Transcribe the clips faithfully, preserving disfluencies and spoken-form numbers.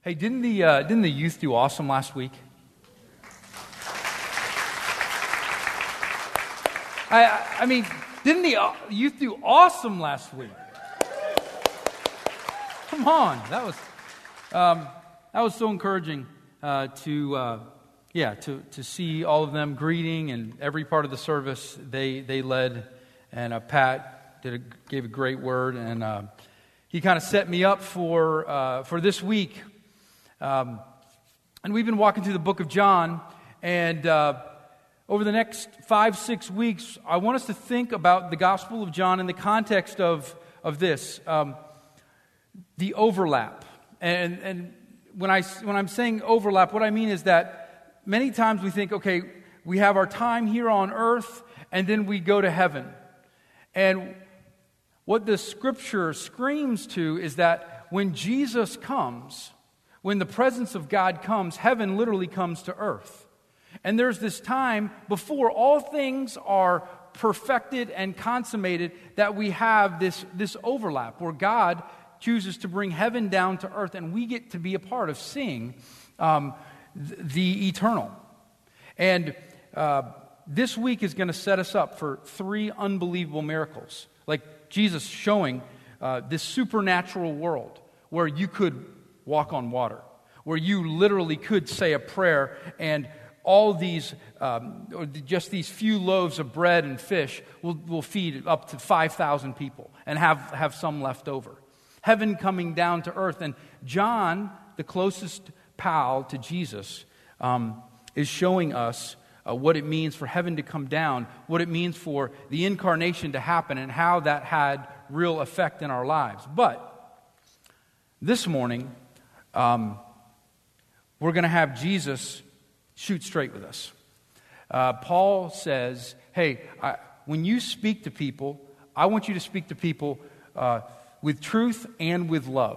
Hey, didn't the uh, didn't the youth do awesome last week? I I mean, didn't the youth do awesome last week? Come on, that was um, that was so encouraging uh, to uh, yeah to to see all of them greeting, and every part of the service they they led, and uh, Pat did a, gave a great word, and uh, he kind of set me up for uh, for this week. Um, and we've been walking through the book of John, and uh, over the next five, six weeks, I want us to think about the Gospel of John in the context of, of this, um, the overlap. And, and when, I, when I'm saying overlap, what I mean is that many times we think, okay, we have our time here on earth, and then we go to heaven. And what the Scripture screams to is that when Jesus comes, when the presence of God comes, heaven literally comes to earth. And there's this time before all things are perfected and consummated that we have this, this overlap where God chooses to bring heaven down to earth, and we get to be a part of seeing um, th- the eternal. And uh, this week is going to set us up for three unbelievable miracles, like Jesus showing uh, this supernatural world where you could walk on water, where you literally could say a prayer and all these, um, or just these few loaves of bread and fish will, will feed up to five thousand people and have, have some left over. Heaven coming down to earth. And John, the closest pal to Jesus, um, is showing us uh, what it means for heaven to come down, what it means for the incarnation to happen, and how that had real effect in our lives. But this morning, Um, we're going to have Jesus shoot straight with us. Uh, Paul says, hey, I, when you speak to people, I want you to speak to people uh, with truth and with love.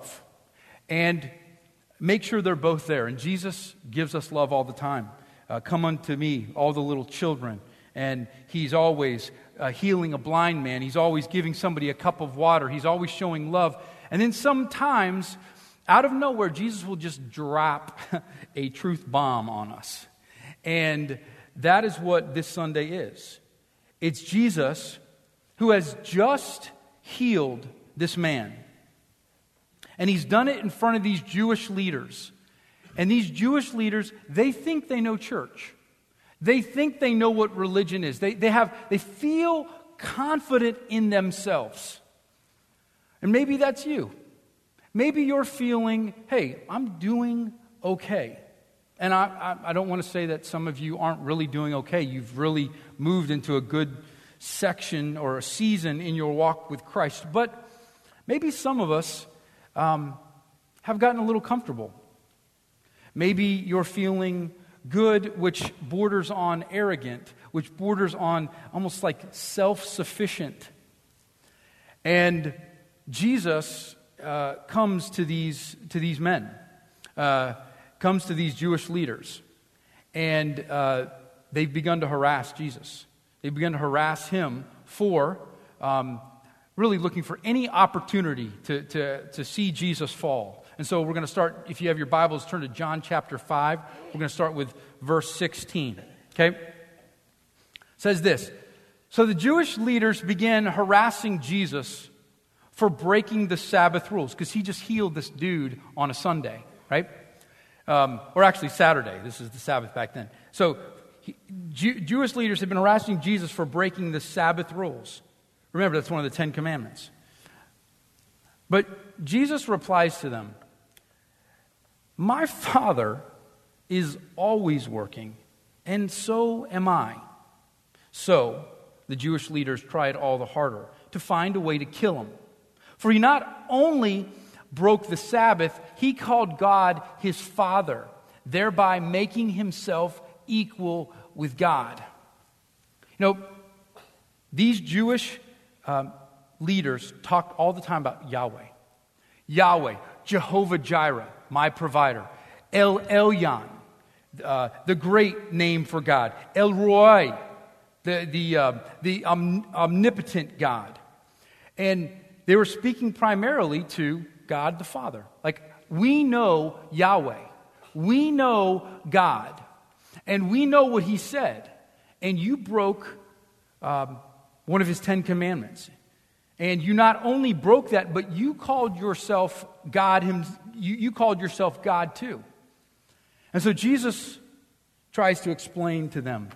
And make sure they're both there. And Jesus gives us love all the time. Uh, Come unto me, all the little children. And he's always uh, healing a blind man. He's always giving somebody a cup of water. He's always showing love. And then sometimes, out of nowhere, Jesus will just drop a truth bomb on us. And that is what this Sunday is. It's Jesus who has just healed this man. And he's done it in front of these Jewish leaders. And these Jewish leaders, they think they know church. They think they know what religion is. They, they have, they feel confident in themselves. And maybe that's you. Maybe you're feeling, hey, I'm doing okay. And I, I, I don't want to say that some of you aren't really doing okay. You've really moved into a good section or a season in your walk with Christ. But maybe some of us um, have gotten a little comfortable. Maybe you're feeling good, which borders on arrogant, which borders on almost like self-sufficient. And Jesus Uh, comes to these to these men, uh, comes to these Jewish leaders, and uh, they've begun to harass Jesus. They've begun to harass him for um, really looking for any opportunity to, to, to see Jesus fall. And so we're going to start, if you have your Bibles, turn to John chapter five. We're going to start with verse sixteen. Okay? It says this, so the Jewish leaders began harassing Jesus for breaking the Sabbath rules, because he just healed this dude on a Sunday, right? Um, or actually Saturday. This is the Sabbath back then. So he, Jew, Jewish leaders have been harassing Jesus for breaking the Sabbath rules. Remember, that's one of the Ten Commandments. But Jesus replies to them, my Father is always working, and so am I. So the Jewish leaders tried all the harder to find a way to kill him. For he not only broke the Sabbath, he called God his Father, thereby making himself equal with God. You know, these Jewish um, leaders talked all the time about Yahweh. Yahweh, Jehovah Jireh, my provider. El Elyon, uh, the great name for God. El Roi, the, the, uh, the om- omnipotent God. And they were speaking primarily to God the Father. Like, we know Yahweh. We know God. And we know what he said. And you broke um, one of his Ten Commandments. And you not only broke that, but you called yourself God. Him, you, you called yourself God too. And so Jesus tries to explain to them,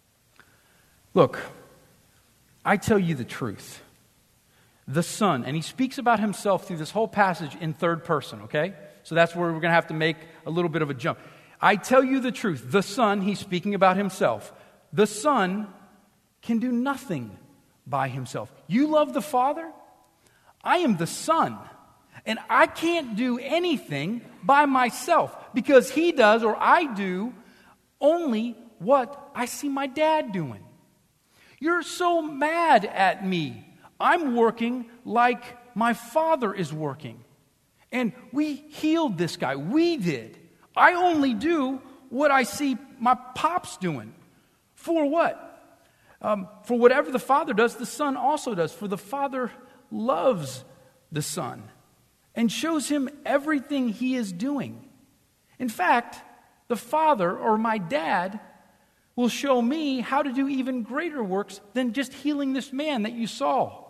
look, I tell you the truth. The Son, and he speaks about himself through this whole passage in third person, okay? So that's where we're going to have to make a little bit of a jump. I tell you the truth. The Son, he's speaking about himself. The Son can do nothing by himself. You love the Father? I am the Son. And I can't do anything by myself because he does, or I do, only what I see my dad doing. You're so mad at me. I'm working like my Father is working. And we healed this guy. We did. I only do what I see my pops doing. For what? Um, for whatever the Father does, the Son also does. For the Father loves the Son and shows him everything he is doing. In fact, the Father, or my dad, will show me how to do even greater works than just healing this man that you saw.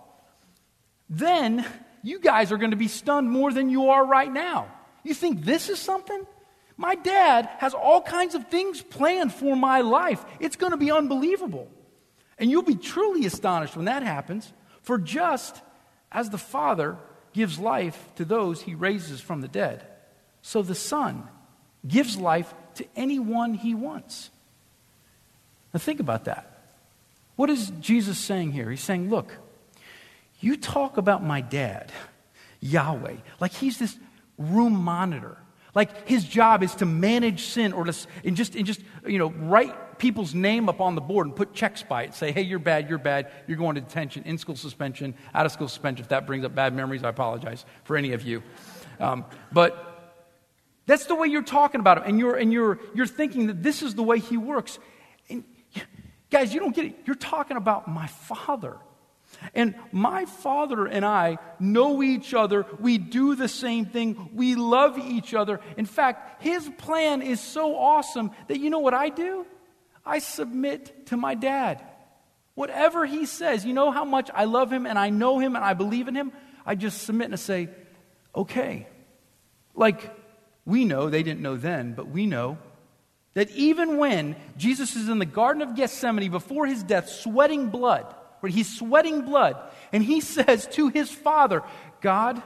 Then you guys are going to be stunned more than you are right now. You think this is something? My dad has all kinds of things planned for my life. It's going to be unbelievable. And you'll be truly astonished when that happens. For just as the Father gives life to those he raises from the dead, so the Son gives life to anyone he wants. Now think about that. What is Jesus saying here? He's saying, look, you talk about my dad, Yahweh, like he's this room monitor. Like his job is to manage sin or to and just and just you know write people's name up on the board and put checks by it. Say, hey, you're bad, you're bad, you're going to detention, in school suspension, out of school suspension. If that brings up bad memories, I apologize for any of you. Um, but that's the way you're talking about him, and you're and you're you're thinking that this is the way he works. And guys, you don't get it. You're talking about my Father. And my Father and I know each other. We do the same thing. We love each other. In fact, his plan is so awesome that you know what I do? I submit to my dad. Whatever he says, you know how much I love him and I know him and I believe in him? I just submit and I say, okay. Like we know, they didn't know then, but we know that even when Jesus is in the Garden of Gethsemane before his death, sweating blood, where he's sweating blood, and he says to his Father, God,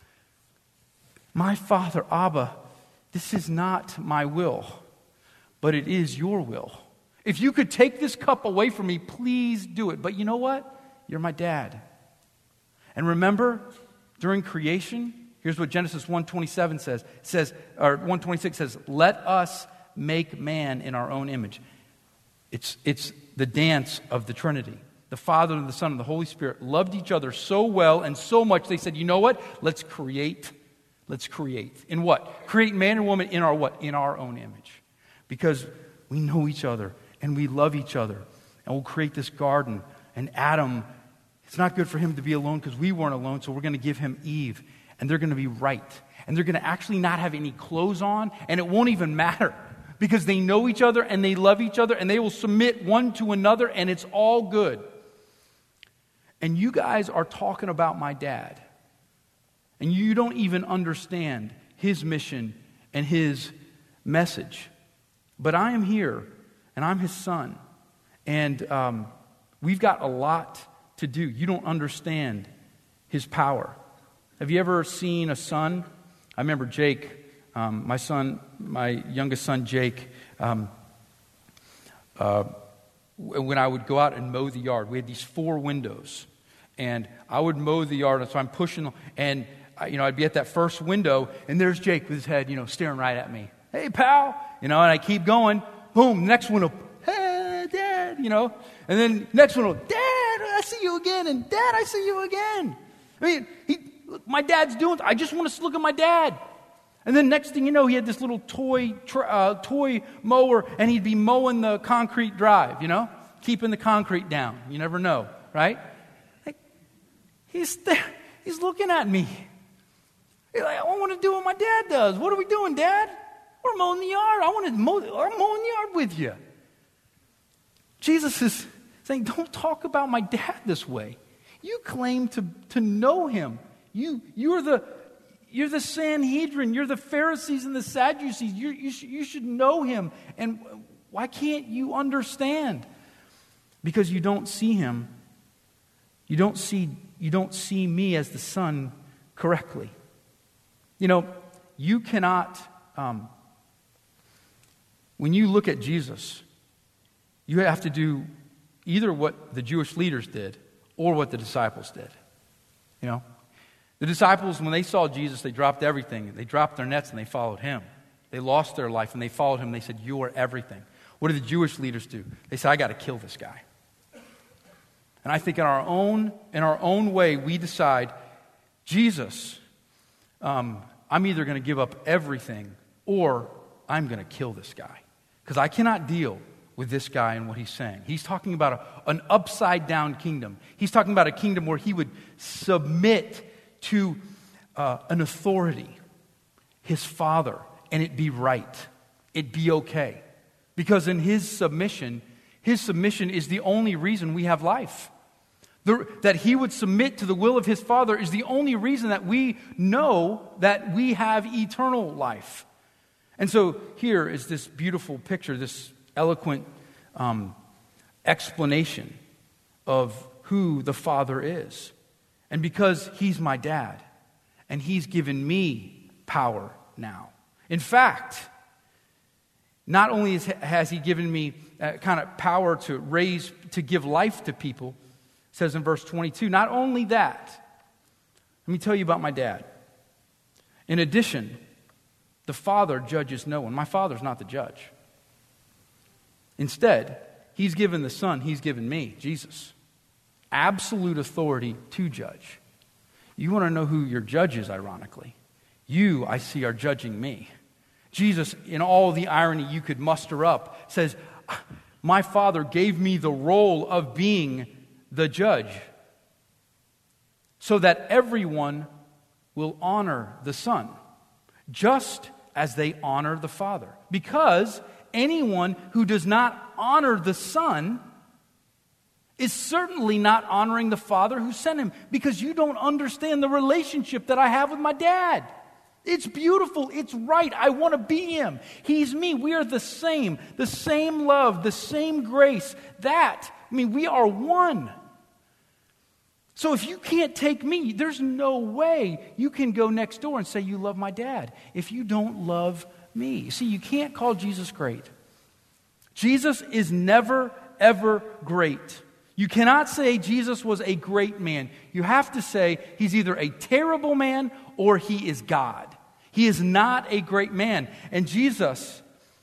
my Father, Abba, this is not my will, but it is your will. If you could take this cup away from me, please do it. But you know what? You're my dad. And remember, during creation, here's what Genesis one twenty-seven says. It says, or one twenty-six says, let us make man in our own image. It's, it's the dance of the Trinity. The Father and the Son and the Holy Spirit loved each other so well and so much, they said, you know what? Let's create. Let's create. In what? Create man and woman in our what? In our own image. Because we know each other and we love each other. And we'll create this garden. And Adam, it's not good for him to be alone because we weren't alone, so we're going to give him Eve. And they're going to be right. And they're going to actually not have any clothes on, and it won't even matter. Because they know each other and they love each other and they will submit one to another and it's all good. And you guys are talking about my dad. And you don't even understand his mission and his message. But I am here, and I'm his son. And um, we've got a lot to do. You don't understand his power. Have you ever seen a son? I remember Jake, um, my son, my youngest son, Jake, um, uh, when I would go out and mow the yard, we had these four windows. And I would mow the yard, so I'm pushing, and I, you know, I'd be at that first window, and there's Jake with his head, you know, staring right at me. Hey, pal, you know, and I keep going. Boom, next window, hey, Dad, you know, and then next window, Dad, I see you again, and Dad, I see you again. I mean, he, look, my dad's doing. I just want to look at my dad. And then next thing you know, he had this little toy, uh, toy mower, and he'd be mowing the concrete drive, you know, keeping the concrete down. You never know, right? He's there. He's looking at me. He's like, I want to do what my dad does. What are we doing, Dad? We're mowing the yard. I want to mow, I'm mowing the yard with you. Jesus is saying, don't talk about my dad this way. You claim to, to know him. You, you're the, you're the Sanhedrin. You're the Pharisees and the Sadducees. You, you, sh- you should know him. And why can't you understand? Because you don't see him. You don't see, you don't see me as the Son correctly. You know, you cannot, um, when you look at Jesus, you have to do either what the Jewish leaders did or what the disciples did. You know, the disciples, when they saw Jesus, they dropped everything. They dropped their nets and they followed him. They lost their life and they followed him. They said, you are everything. What did the Jewish leaders do? They said, I got to kill this guy. And I think in our own, in our own way, we decide, Jesus, um, I'm either going to give up everything or I'm going to kill this guy. Because I cannot deal with this guy and what he's saying. He's talking about a, an upside-down kingdom. He's talking about a kingdom where he would submit to uh, an authority, his father, and it be right. It be okay. Because in his submission, his submission is the only reason we have life. The, that he would submit to the will of his Father is the only reason that we know that we have eternal life. And so here is this beautiful picture, this eloquent um, explanation of who the Father is. And because he's my dad, and he's given me power now. In fact, not only is, has he given me uh, kind of power to raise, to give life to people, it says in verse twenty-two, not only that, let me tell you about my dad. In addition, the Father judges no one. My Father's not the judge. Instead, he's given the Son, he's given me, Jesus, absolute authority to judge. You want to know who your judge is, ironically? You, I see, are judging me. Jesus, in all the irony you could muster up, says, my Father gave me the role of being the judge so that everyone will honor the Son, just as they honor the Father. Because anyone who does not honor the Son is certainly not honoring the Father who sent him, because you don't understand the relationship that I have with my dad. It's beautiful. It's right. I want to be him. He's me. We are the same. The same love, the same grace. That, I mean, we are one. So if you can't take me, there's no way you can go next door and say you love my dad if you don't love me. See, you can't call Jesus great. Jesus is never, ever great. You cannot say Jesus was a great man. You have to say he's either a terrible man or he is God. He is not a great man. And Jesus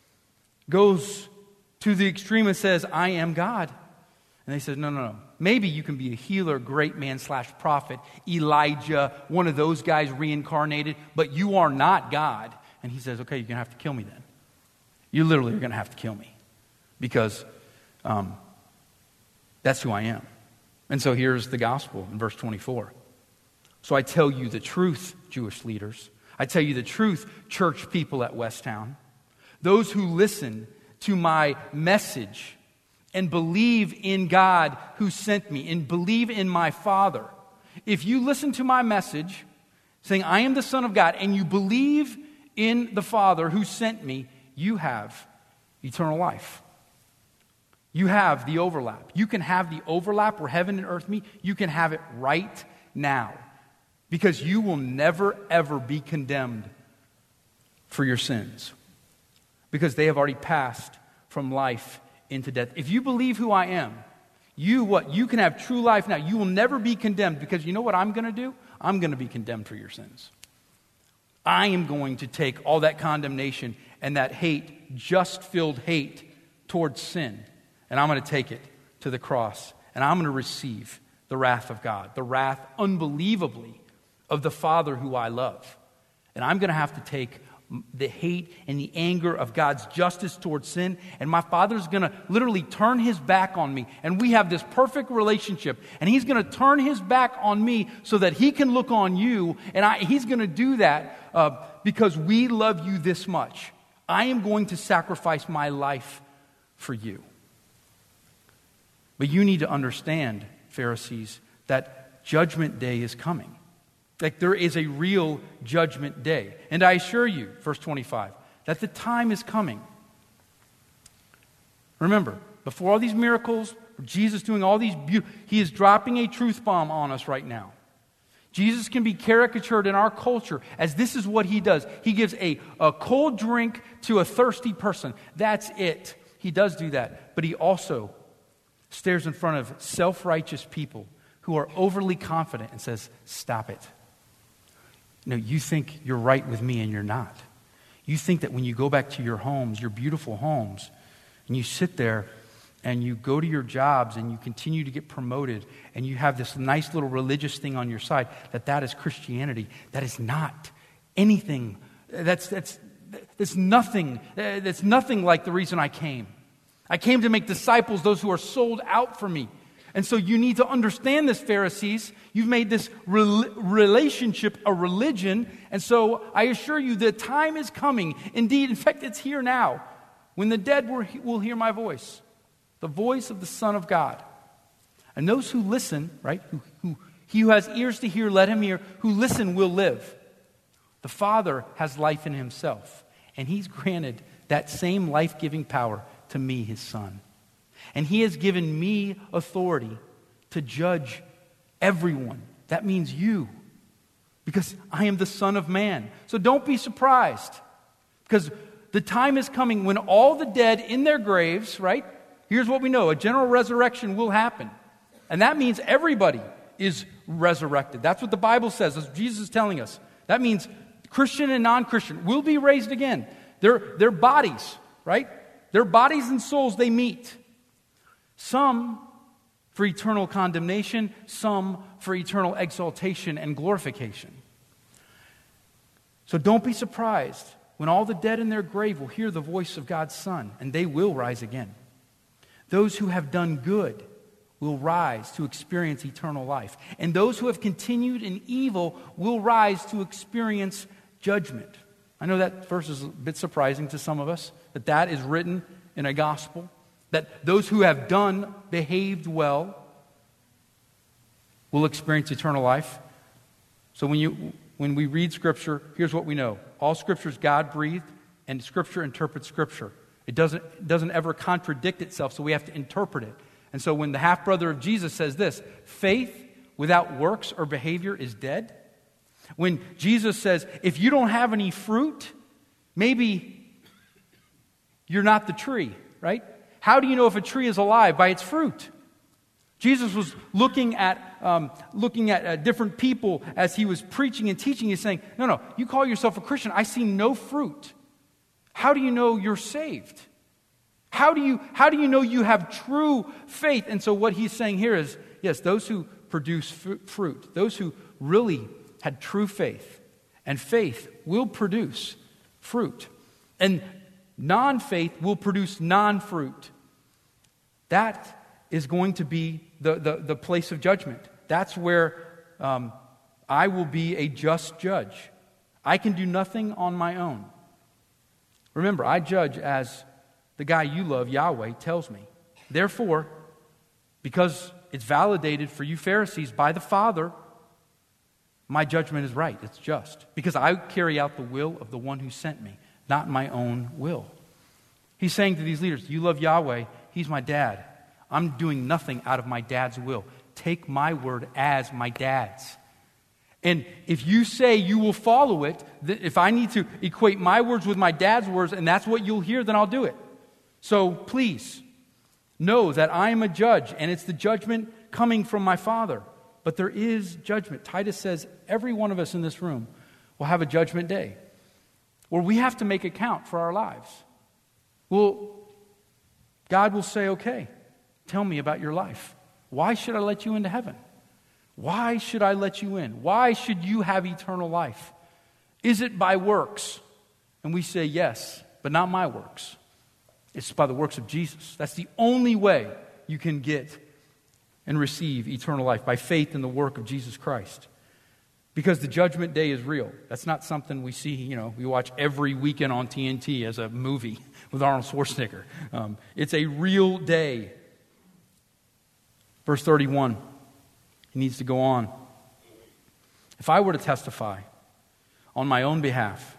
goes to the extreme and says, I am God. And they said, no, no, no. Maybe you can be a healer, great man slash prophet, Elijah, one of those guys reincarnated, but you are not God. And he says, okay, you're going to have to kill me then. You literally are going to have to kill me because um, that's who I am. And so here's the gospel in verse twenty-four. So I tell you the truth, Jewish leaders. I tell you the truth, church people at Westtown. Those who listen to my message and believe in God who sent me and believe in my Father. If you listen to my message saying, I am the Son of God, and you believe in the Father who sent me, you have eternal life. You have the overlap. You can have the overlap where heaven and earth meet. You can have it right now. Because you will never, ever be condemned for your sins. Because they have already passed from life into death. If you believe who I am, you what? You can have true life now. You will never be condemned because you know what I'm going to do? I'm going to be condemned for your sins. I am going to take all that condemnation and that hate, just-filled hate towards sin, and I'm going to take it to the cross, and I'm going to receive the wrath of God, the wrath unbelievably of the Father who I love. And I'm going to have to take the hate and the anger of God's justice towards sin, and my Father's going to literally turn his back on me, and we have this perfect relationship, and he's going to turn his back on me so that he can look on you, and I, he's going to do that uh, because we love you this much. I am going to sacrifice my life for you. But you need to understand, Pharisees, that judgment day is coming. Like there is a real judgment day. And I assure you, verse twenty-five, that the time is coming. Remember, before all these miracles, Jesus doing all these beautiful, he is dropping a truth bomb on us right now. Jesus can be caricatured in our culture as this is what he does. He gives a, a cold drink to a thirsty person. That's it. He does do that. But he also stares in front of self-righteous people who are overly confident and says, stop it. No, you think you're right with me and you're not. You think that when you go back to your homes, your beautiful homes, and you sit there and you go to your jobs and you continue to get promoted and you have this nice little religious thing on your side, that that is Christianity. That is not anything. That's, that's, that's nothing. That's nothing like the reason I came. I came to make disciples, those who are sold out for me. And so you need to understand this, Pharisees. You've made this re- relationship a religion. And so I assure you the time is coming. Indeed, in fact, it's here now. When the dead will hear my voice. The voice of the Son of God. And those who listen, right? Who, who, he who has ears to hear, let him hear. Who listen will live. The Father has life in himself. And he's granted that same life-giving power to me, his Son. And he has given me authority to judge everyone. That means you. Because I am the Son of Man. So don't be surprised. Because the time is coming when all the dead in their graves, right? Here's what we know. A general resurrection will happen. And that means everybody is resurrected. That's what the Bible says. As Jesus is telling us. That means Christian and non-Christian will be raised again. Their, their bodies, right? Their bodies and souls, they meet. Some for eternal condemnation, some for eternal exaltation and glorification. So don't be surprised when all the dead in their grave will hear the voice of God's Son, and they will rise again. Those who have done good will rise to experience eternal life, and those who have continued in evil will rise to experience judgment. I know that verse is a bit surprising to some of us, that that is written in a gospel. That those who have done, behaved well, will experience eternal life. So when you when we read Scripture, here's what we know. All Scripture is God-breathed, and Scripture interprets Scripture. It doesn't, it doesn't ever contradict itself, so we have to interpret it. And so when the half-brother of Jesus says this, faith without works or behavior is dead. When Jesus says, if you don't have any fruit, maybe you're not the tree, right? How do you know if a tree is alive? By its fruit. Jesus was looking at um, looking at uh, different people as he was preaching and teaching. He's saying, no, no, you call yourself a Christian. I see no fruit. How do you know you're saved? How do you, how do you know you have true faith? And so what he's saying here is, yes, those who produce f- fruit, those who really had true faith, and faith will produce fruit. And non-faith will produce non-fruit. That is going to be the, the, the place of judgment. That's where um, I will be a just judge. I can do nothing on my own. Remember, I judge as the guy you love, Yahweh, tells me. Therefore, because it's validated for you Pharisees by the Father, my judgment is right. It's just. Because I carry out the will of the one who sent me, not my own will. He's saying to these leaders, you love Yahweh, he's my dad. I'm doing nothing out of my dad's will. Take my word as my dad's. And if you say you will follow it, if I need to equate my words with my dad's words, and that's what you'll hear, then I'll do it. So please, know that I am a judge, and it's the judgment coming from my Father. But there is judgment. Titus says every one of us in this room will have a judgment day where we have to make account for our lives. Well, God will say, okay, tell me about your life. Why should I let you into heaven? Why should I let you in? Why should you have eternal life? Is it by works? And we say, yes, but not my works. It's by the works of Jesus. That's the only way you can get and receive eternal life, by faith in the work of Jesus Christ. Because the judgment day is real. That's not something we see, you know, we watch every weekend on T N T as a movie with Arnold Schwarzenegger. Um, it's a real day. Verse thirty-one, he needs to go on. If I were to testify on my own behalf,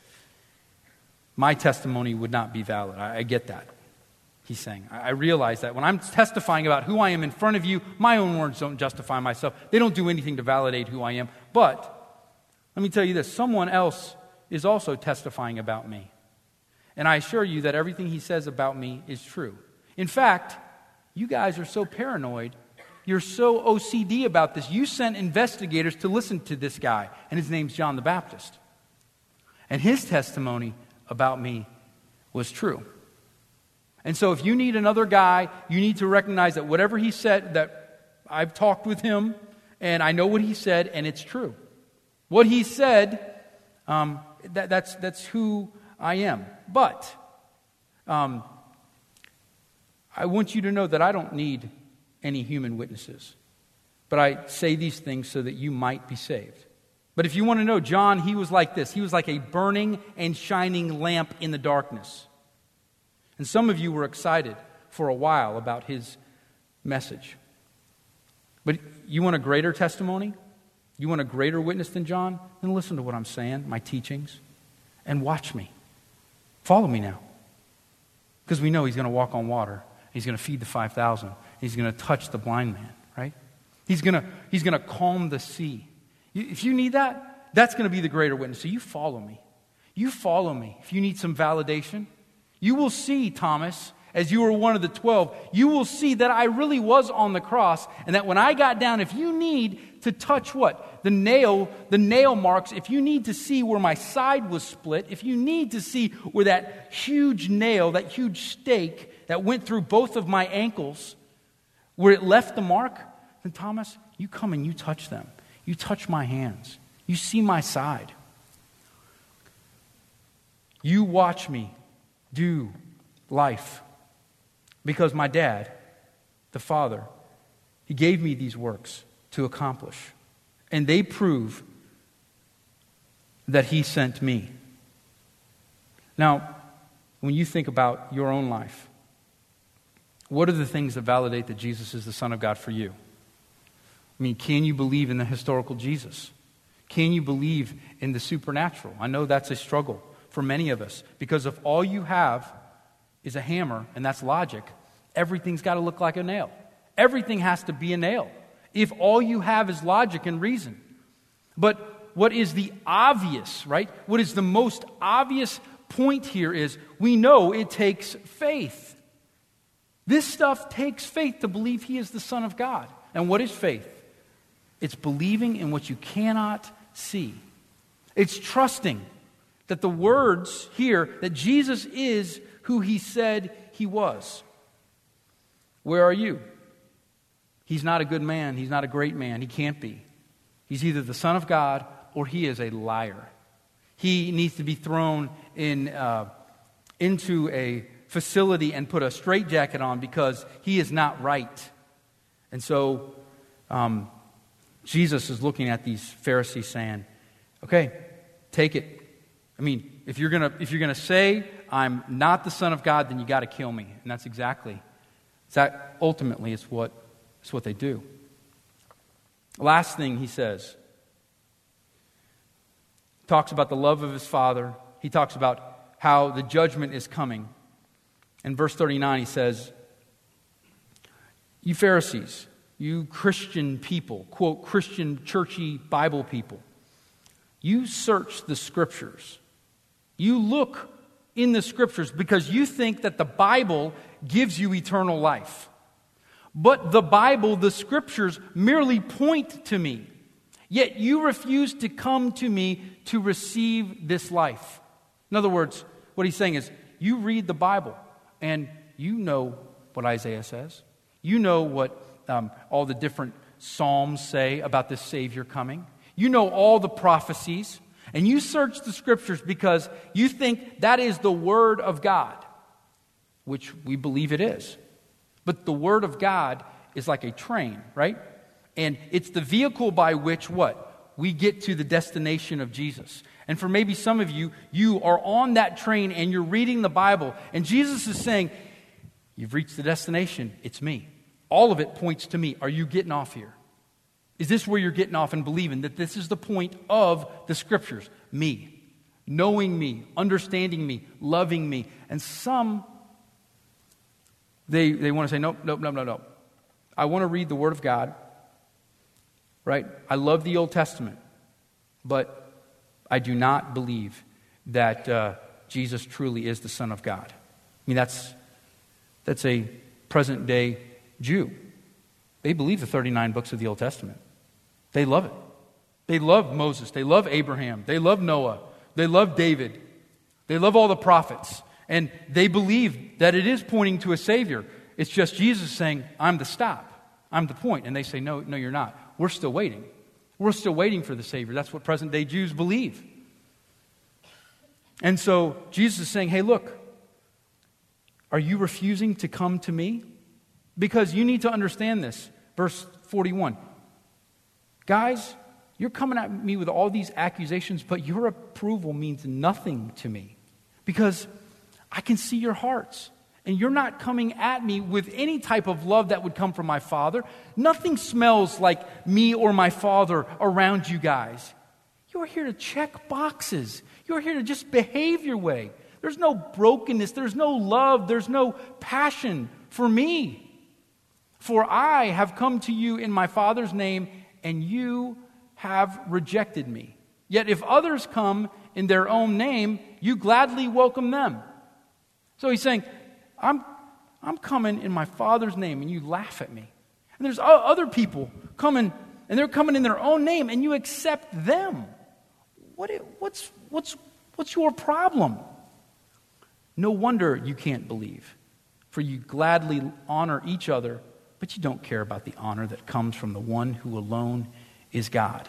my testimony would not be valid. I, I get that, he's saying. I, I realize that when I'm testifying about who I am in front of you, my own words don't justify myself. They don't do anything to validate who I am. But let me tell you this, someone else is also testifying about me. And I assure you that everything he says about me is true. In fact, you guys are so paranoid, you're so O C D about this, you sent investigators to listen to this guy, and his name's John the Baptist. And his testimony about me was true. And so if you need another guy, you need to recognize that whatever he said, that I've talked with him, and I know what he said, and it's true. What he said, um, that, that's, that's who I am. But um, I want you to know that I don't need any human witnesses. But I say these things so that you might be saved. But if you want to know, John, he was like this. He was like a burning and shining lamp in the darkness. And some of you were excited for a while about his message. But you want a greater testimony? You want a greater witness than John? Then listen to what I'm saying, my teachings, and watch me. Follow me now. Because we know he's going to walk on water. He's going to feed the five thousand. He's going to touch the blind man, right? He's going to, he's going to calm the sea. If you need that, that's going to be the greater witness. So you follow me. You follow me. If you need some validation, you will see, Thomas, as you were one of the twelve, you will see that I really was on the cross, and that when I got down, if you need to touch what? The nail, the nail marks, if you need to see where my side was split, if you need to see where that huge nail, that huge stake that went through both of my ankles, where it left the mark, then Thomas, you come and you touch them. You touch my hands. You see my side. You watch me do life. Because my dad, the Father, he gave me these works to accomplish. And they prove that he sent me. Now, when you think about your own life, what are the things that validate that Jesus is the Son of God for you? I mean, can you believe in the historical Jesus? Can you believe in the supernatural? I know that's a struggle for many of us, because if all you have is a hammer, and that's logic, everything's got to look like a nail. Everything has to be a nail. If all you have is logic and reason. But what is the obvious, right? What is the most obvious point here is we know it takes faith. This stuff takes faith to believe he is the Son of God. And what is faith? It's believing in what you cannot see. It's trusting that the words here, that Jesus is who he said he was. Where are you? He's not a good man. He's not a great man. He can't be. He's either the Son of God or he is a liar. He needs to be thrown in uh, into a facility and put a straitjacket on because he is not right. And so um, Jesus is looking at these Pharisees saying, okay, take it. I mean, if you're gonna if you're gonna say I'm not the Son of God, then you got to kill me. And that's exactly, that ultimately is what it's what they do. Last thing he says, talks about the love of his Father. He talks about how the judgment is coming. In verse thirty-nine, he says, you Pharisees, you Christian people, quote, Christian, churchy Bible people, you search the Scriptures. You look in the Scriptures because you think that the Bible gives you eternal life. But the Bible, the Scriptures, merely point to me. Yet you refuse to come to me to receive this life. In other words, what he's saying is, you read the Bible, and you know what Isaiah says. You know what um, all the different Psalms say about this Savior coming. You know all the prophecies. and you search the Scriptures because you think that is the Word of God, which we believe it is. But the Word of God is like a train, right? And it's the vehicle by which what? We get to the destination of Jesus. And for maybe some of you, you are on that train and you're reading the Bible, and Jesus is saying, you've reached the destination, it's me. All of it points to me. Are you getting off here? Is this where you're getting off and believing that this is the point of the Scriptures? Me. Knowing me, understanding me, loving me. And some, they, they want to say, nope, nope, nope, nope, nope. I want to read the Word of God, right? I love the Old Testament, but I do not believe that uh, Jesus truly is the Son of God. I mean, that's that's a present-day Jew. They believe the thirty-nine books of the Old Testament. They love it. They love Moses. They love Abraham. They love Noah. They love David. They love all the prophets. And they believe that it is pointing to a Savior. It's just Jesus saying, I'm the stop. I'm the point. And they say, no, no, you're not. We're still waiting. We're still waiting for the Savior. That's what present-day Jews believe. And so Jesus is saying, hey, look, are you refusing to come to me? Because you need to understand this. Verse forty-one. Guys, you're coming at me with all these accusations, but your approval means nothing to me. Because I can see your hearts. And you're not coming at me with any type of love that would come from my Father. Nothing smells like me or my Father around you guys. You're here to check boxes. You're here to just behave your way. There's no brokenness. There's no love. There's no passion for me. For I have come to you in my Father's name, and you have rejected me. Yet if others come in their own name, you gladly welcome them. So he's saying, I'm, I'm coming in my Father's name, and you laugh at me. And there's other people coming, and they're coming in their own name, and you accept them. What, what's, what's, what's your problem? No wonder you can't believe, for you gladly honor each other, but you don't care about the honor that comes from the one who alone is God.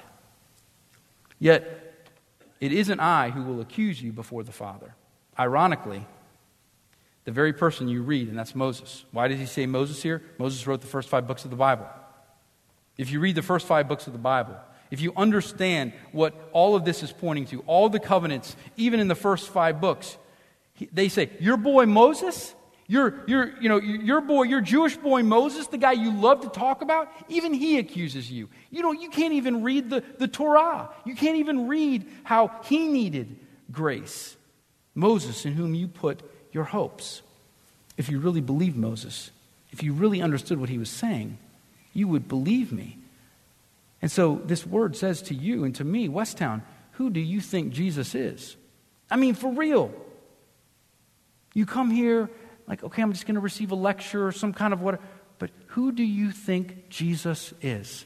Yet, it isn't I who will accuse you before the Father. Ironically, the very person you read, and that's Moses. Why does he say Moses here? Moses wrote the first five books of the Bible. If you read the first five books of the Bible, if you understand what all of this is pointing to, all the covenants, even in the first five books, they say, your boy Moses, your, your, you know, your boy, your Jewish boy Moses, the guy you love to talk about, even he accuses you. You know, you can't even read the, the Torah. You can't even read how he needed grace. Moses, in whom you put your hopes. If you really believed Moses, if you really understood what he was saying, you would believe me. And so this word says to you and to me, Westtown, who do you think Jesus is? I mean, for real. You come here like, okay, I'm just going to receive a lecture or some kind of what, but who do you think Jesus is?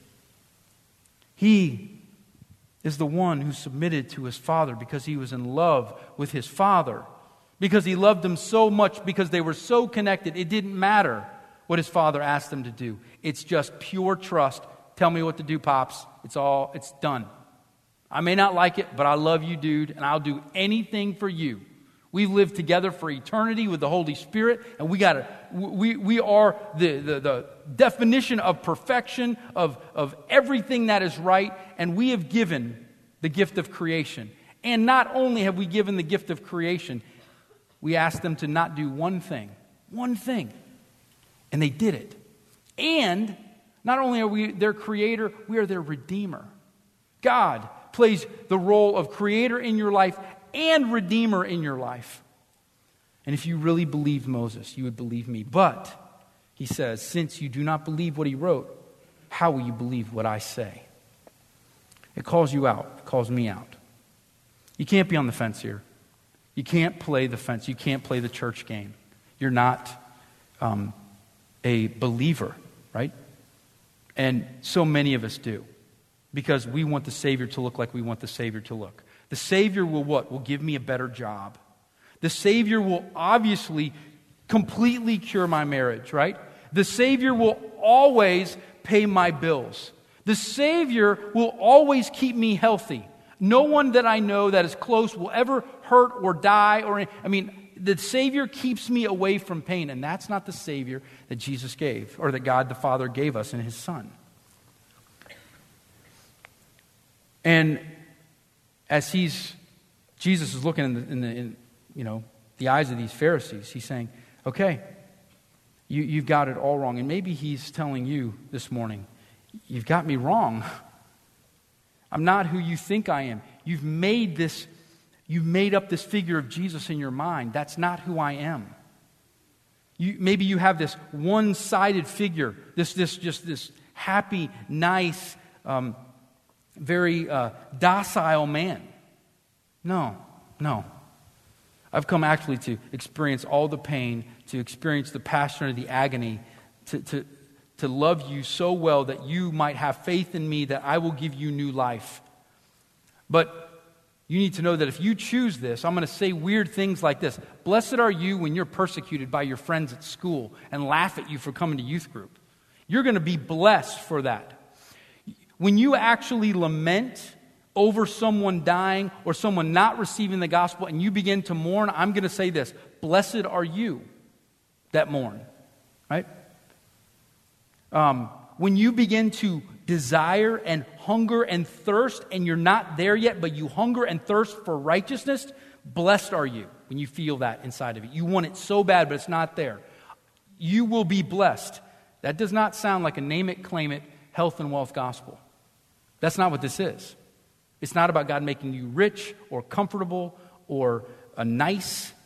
He is the one who submitted to his Father because he was in love with his Father. Because he loved them so much, because they were so connected, it didn't matter what his Father asked them to do. It's just pure trust. Tell me what to do, Pops. It's all, it's done. I may not like it, but I love you, dude, and I'll do anything for you. We've lived together for eternity with the Holy Spirit, and we got to, we, we are the, the, the definition of perfection, of, of everything that is right, and we have given the gift of creation. And not only have we given the gift of creation, we asked them to not do one thing. One thing. And they did it. And not only are we their creator, we are their redeemer. God plays the role of creator in your life and redeemer in your life. And if you really believed Moses, you would believe me. But, he says, since you do not believe what he wrote, how will you believe what I say? It calls you out. It calls me out. You can't be on the fence here. You can't play the fence. You can't play the church game. You're not um, a believer, right? And so many of us do. Because we want the Savior to look like we want the Savior to look. The Savior will what? Will give me a better job. The Savior will obviously completely cure my marriage, right? The Savior will always pay my bills. The Savior will always keep me healthy. No one that I know that is close will ever hurt or die. Or I mean, the Savior keeps me away from pain. And that's not the Savior that Jesus gave, or that God the Father gave us in His Son. And as he's, Jesus is looking in the, in the in, you know, the eyes of these Pharisees, he's saying, okay, you, you've got it all wrong. And maybe he's telling you this morning, you've got me wrong. I'm not who you think I am. You've made this, you've made up this figure of Jesus in your mind. That's not who I am. You, maybe you have this one-sided figure, this, this, just this happy, nice, um, very uh, docile man. No, no. I've come actually to experience all the pain, to experience the passion or the agony, to, to, to love you so well that you might have faith in me, that I will give you new life. But you need to know that if you choose this, I'm going to say weird things like this. Blessed are you when you're persecuted by your friends at school and laugh at you for coming to youth group. You're going to be blessed for that. When you actually lament over someone dying or someone not receiving the gospel and you begin to mourn, I'm going to say this: blessed are you that mourn, right? Um, when you begin to desire and hunger and thirst, and you're not there yet, but you hunger and thirst for righteousness, blessed are you when you feel that inside of you. You want it so bad, but it's not there. You will be blessed. That does not sound like a name it, claim it, health and wealth gospel. That's not what this is. It's not about God making you rich or comfortable or uh, nice.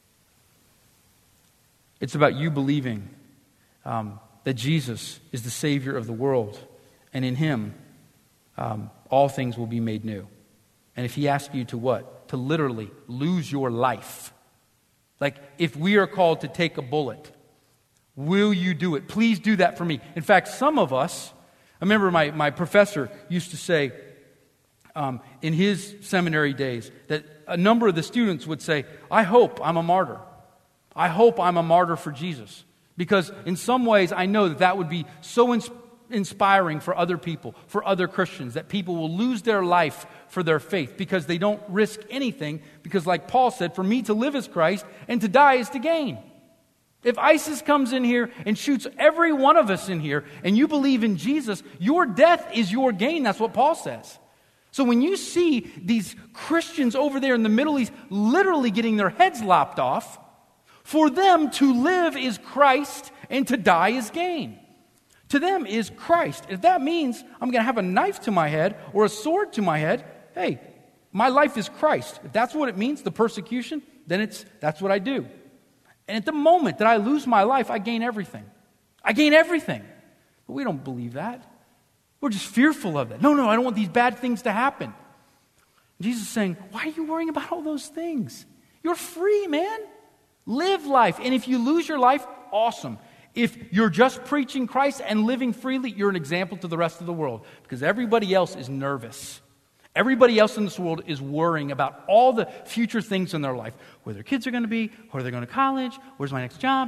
It's about you believing um, that Jesus is the Savior of the world, and in Him um, all things will be made new. And if He asks you to what? To literally lose your life. Like if we are called to take a bullet, will you do it? Please do that for me. In fact, some of us, I remember my, my professor used to say um, in his seminary days that a number of the students would say, I hope I'm a martyr. I hope I'm a martyr for Jesus. Because in some ways I know that that would be so ins- inspiring for other people, for other Christians, that people will lose their life for their faith because they don't risk anything. Because like Paul said, for me to live is Christ and to die is to gain. If ISIS comes in here and shoots every one of us in here, and you believe in Jesus, your death is your gain. That's what Paul says. So when you see these Christians over there in the Middle East literally getting their heads lopped off, for them to live is Christ and to die is gain. To them is Christ. If that means I'm going to have a knife to my head or a sword to my head, hey, my life is Christ. If that's what it means, the persecution, then it's that's what I do. And at the moment that I lose my life, I gain everything. I gain everything. But we don't believe that. We're just fearful of that. No, no, I don't want these bad things to happen. Jesus is saying, why are you worrying about all those things? You're free, man. Live life. And if you lose your life, awesome. If you're just preaching Christ and living freely, you're an example to the rest of the world. Because everybody else is nervous. Everybody else in this world is worrying about all the future things in their life. Where their kids are going to be, where they're going to college, where's my next job.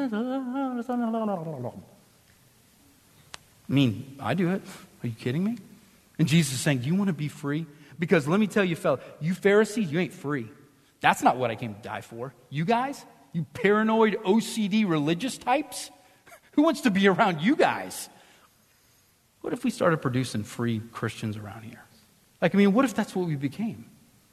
I mean, I do it. Are you kidding me? And Jesus is saying, do you want to be free? Because let me tell you, fella, you Pharisees, you ain't free. That's not what I came to die for. You guys, you paranoid O C D religious types, who wants to be around you guys? What if we started producing free Christians around here? Like, I mean, what if that's what we became?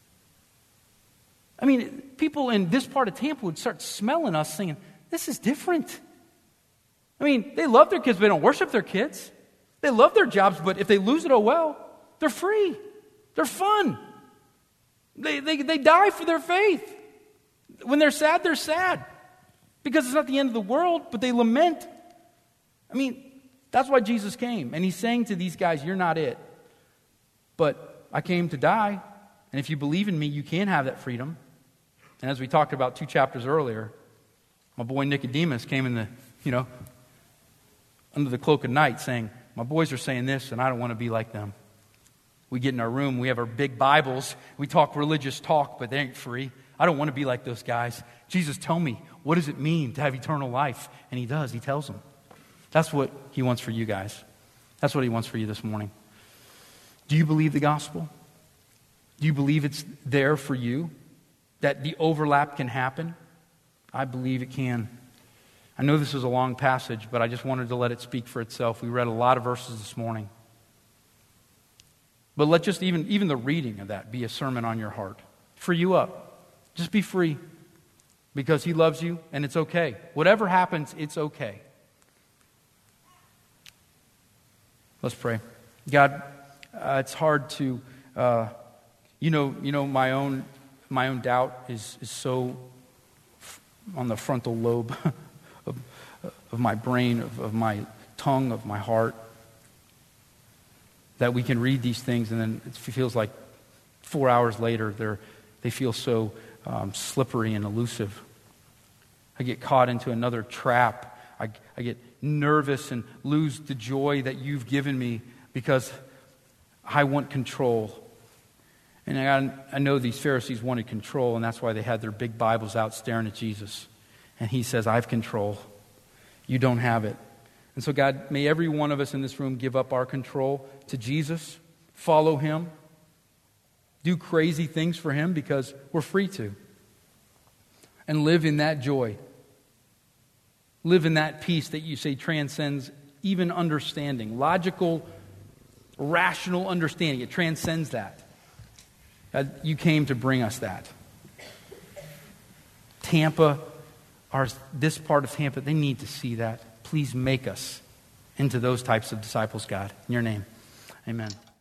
I mean, people in this part of Tampa would start smelling us singing, this is different. I mean, they love their kids, but they don't worship their kids. They love their jobs, but if they lose it, oh well. They're free. They're fun. They, they, they die for their faith. When they're sad, they're sad. Because it's not the end of the world, but they lament. I mean, that's why Jesus came. And He's saying to these guys, you're not it. But I came to die, and if you believe in me, you can have that freedom. And as we talked about two chapters earlier, my boy Nicodemus came in the, you know, under the cloak of night saying, my boys are saying this, and I don't want to be like them. We get in our room, we have our big Bibles, we talk religious talk, but they ain't free. I don't want to be like those guys. Jesus, tell me, what does it mean to have eternal life? And He does, He tells them. That's what He wants for you guys. That's what He wants for you this morning. Do you believe the gospel? Do you believe it's there for you? That the overlap can happen? I believe it can. I know this is a long passage, but I just wanted to let it speak for itself. We read a lot of verses this morning. But let just even, even the reading of that be a sermon on your heart. Free you up. Just be free. Because He loves you, and it's okay. Whatever happens, it's okay. Let's pray. God, uh, it's hard to, uh, you know, you know, my own, my own doubt is is so f- on the frontal lobe of, of my brain, of, of my tongue, of my heart, that we can read these things, and then it feels like four hours later, they're they feel so um, slippery and elusive. I get caught into another trap. I, I get nervous and lose the joy that you've given me because I want control. And I, I know these Pharisees wanted control, and that's why they had their big Bibles out staring at Jesus. And He says, I have control. You don't have it. And so God, may every one of us in this room give up our control to Jesus, follow Him, do crazy things for Him because we're free to, and live in that joy. Live in that peace that you say transcends even understanding. Logical, rational understanding. It transcends that. God, you came to bring us that. Tampa, our, this part of Tampa, they need to see that. Please make us into those types of disciples, God. In your name, amen.